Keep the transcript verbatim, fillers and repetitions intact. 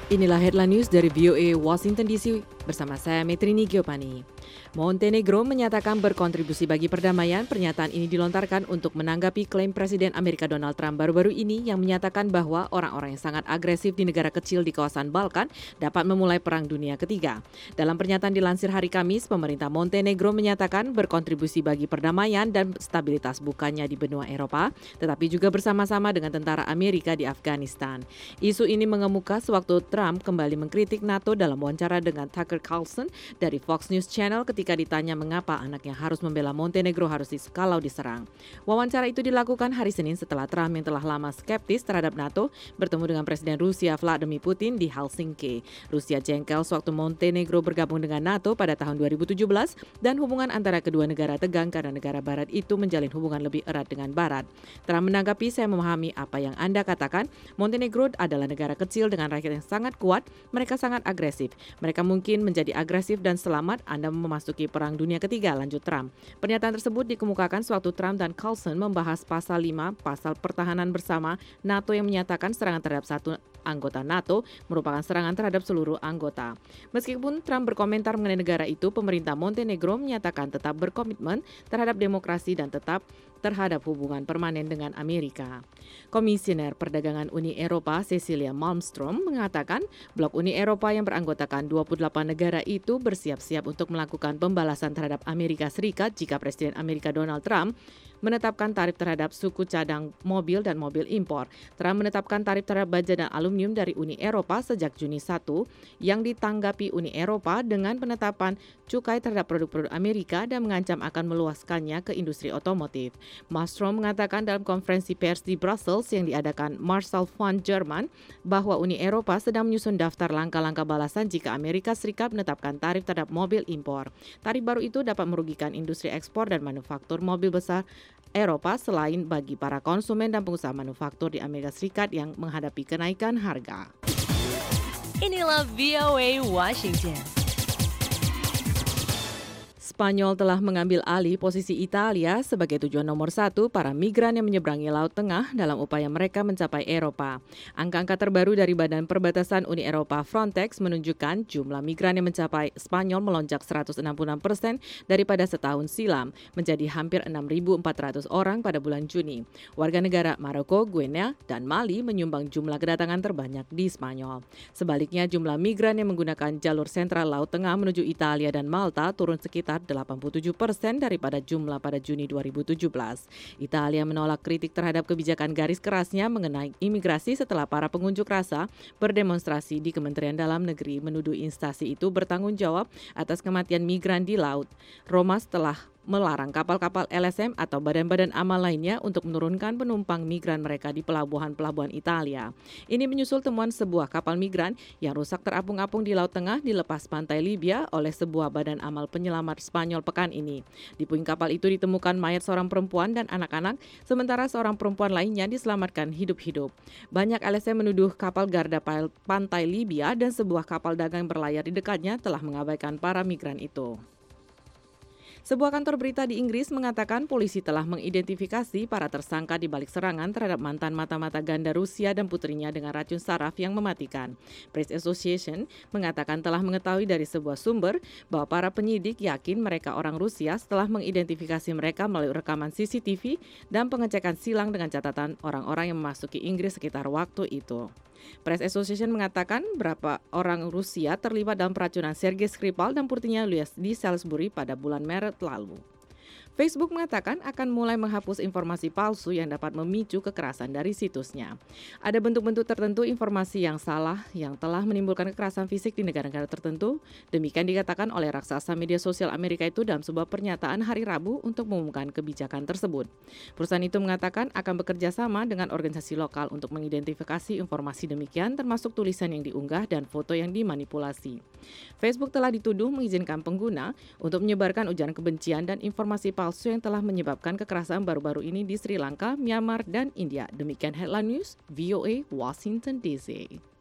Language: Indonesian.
Inilah headline news dari V O A Washington D C bersama saya Metrini Giovanni. Montenegro menyatakan berkontribusi bagi perdamaian. Pernyataan ini dilontarkan untuk menanggapi klaim Presiden Amerika Donald Trump baru-baru ini yang menyatakan bahwa orang-orang yang sangat agresif di negara kecil di kawasan Balkan dapat memulai Perang Dunia Ketiga. Dalam pernyataan dilansir hari Kamis, pemerintah Montenegro menyatakan berkontribusi bagi perdamaian dan stabilitas bukannya di benua Eropa, tetapi juga bersama-sama dengan tentara Amerika di Afghanistan. Isu ini mengemuka sewaktu Trump kembali mengkritik NATO dalam wawancara dengan Tucker Carlson dari Fox News Channel ketika ditanya mengapa anaknya harus membela Montenegro harus dis- kalau diserang. Wawancara itu dilakukan hari Senin setelah Trump yang telah lama skeptis terhadap NATO bertemu dengan Presiden Rusia Vladimir Putin di Helsinki. Rusia jengkel sewaktu Montenegro bergabung dengan NATO pada tahun dua ribu tujuh belas dan hubungan antara kedua negara tegang karena negara barat itu menjalin hubungan lebih erat dengan barat. Trump menanggapi, "Saya memahami apa yang Anda katakan. Montenegro adalah negara kecil dengan rakyat yang sangat kuat, mereka sangat agresif. Mereka mungkin menjadi agresif dan selamat Anda memasuki Perang Dunia Ketiga," lanjut Trump. Pernyataan tersebut dikemukakan sewaktu Trump dan Carlson membahas pasal lima, pasal pertahanan bersama NATO yang menyatakan serangan terhadap satu anggota NATO merupakan serangan terhadap seluruh anggota. Meskipun Trump berkomentar mengenai negara itu, pemerintah Montenegro menyatakan tetap berkomitmen terhadap demokrasi dan tetap terhadap hubungan permanen dengan Amerika. Komisioner Perdagangan Uni Eropa Cecilia Malmström mengatakan blok Uni Eropa yang beranggotakan dua puluh delapan negara itu bersiap-siap untuk melakukan pembalasan terhadap Amerika Serikat jika Presiden Amerika Donald Trump menetapkan tarif terhadap suku cadang mobil dan mobil impor. Trump menetapkan tarif terhadap baja dan aluminium dari Uni Eropa sejak Juni satu yang ditanggapi Uni Eropa dengan penetapan cukai terhadap produk-produk Amerika dan mengancam akan meluaskannya ke industri otomotif. Malmström mengatakan dalam konferensi pers di Brussels yang diadakan Marshall Fund Jerman bahwa Uni Eropa sedang menyusun daftar langkah-langkah balasan jika Amerika Serikat menetapkan tarif terhadap mobil impor. Tarif baru itu dapat merugikan industri ekspor dan manufaktur mobil besar Eropa selain bagi para konsumen dan pengusaha manufaktur di Amerika Serikat yang menghadapi kenaikan harga. Inilah V O A Washington. Spanyol telah mengambil alih posisi Italia sebagai tujuan nomor satu para migran yang menyeberangi Laut Tengah dalam upaya mereka mencapai Eropa. Angka-angka terbaru dari Badan Perbatasan Uni Eropa Frontex menunjukkan jumlah migran yang mencapai Spanyol melonjak seratus enam puluh enam persen daripada setahun silam, menjadi hampir enam ribu empat ratus orang pada bulan Juni. Warga negara Maroko, Guinea, dan Mali menyumbang jumlah kedatangan terbanyak di Spanyol. Sebaliknya, jumlah migran yang menggunakan jalur sentral Laut Tengah menuju Italia dan Malta turun sekitar delapan puluh tujuh persen daripada jumlah pada Juni dua ribu tujuh belas. Italia menolak kritik terhadap kebijakan garis kerasnya mengenai imigrasi setelah para pengunjuk rasa berdemonstrasi di Kementerian Dalam Negeri menuduh instansi itu bertanggung jawab atas kematian migran di laut. Roma telah melarang kapal-kapal L S M atau badan-badan amal lainnya untuk menurunkan penumpang migran mereka di pelabuhan-pelabuhan Italia. Ini menyusul temuan sebuah kapal migran yang rusak terapung-apung di Laut Tengah di lepas pantai Libya oleh sebuah badan amal penyelamat Spanyol pekan ini. Di puing kapal itu ditemukan mayat seorang perempuan dan anak-anak, sementara seorang perempuan lainnya diselamatkan hidup-hidup. Banyak L S M menuduh kapal garda pantai Libya dan sebuah kapal dagang berlayar di dekatnya telah mengabaikan para migran itu. Sebuah kantor berita di Inggris mengatakan polisi telah mengidentifikasi para tersangka di balik serangan terhadap mantan mata-mata ganda Rusia dan putrinya dengan racun saraf yang mematikan. Press Association mengatakan telah mengetahui dari sebuah sumber bahwa para penyidik yakin mereka orang Rusia setelah mengidentifikasi mereka melalui rekaman C C T V dan pengecekan silang dengan catatan orang-orang yang memasuki Inggris sekitar waktu itu. Press Association mengatakan berapa orang Rusia terlibat dalam peracunan Sergei Skripal dan putrinya Luis di Salisbury pada bulan Maret lalu. Facebook mengatakan akan mulai menghapus informasi palsu yang dapat memicu kekerasan dari situsnya. Ada bentuk-bentuk tertentu informasi yang salah yang telah menimbulkan kekerasan fisik di negara-negara tertentu. Demikian dikatakan oleh raksasa media sosial Amerika itu dalam sebuah pernyataan hari Rabu untuk mengumumkan kebijakan tersebut. Perusahaan itu mengatakan akan bekerja sama dengan organisasi lokal untuk mengidentifikasi informasi demikian, termasuk tulisan yang diunggah dan foto yang dimanipulasi. Facebook telah dituduh mengizinkan pengguna untuk menyebarkan ujaran kebencian dan informasi palsu palsu yang telah menyebabkan kekerasan baru-baru ini di Sri Lanka, Myanmar, dan India. Demikian headline news V O A Washington D C.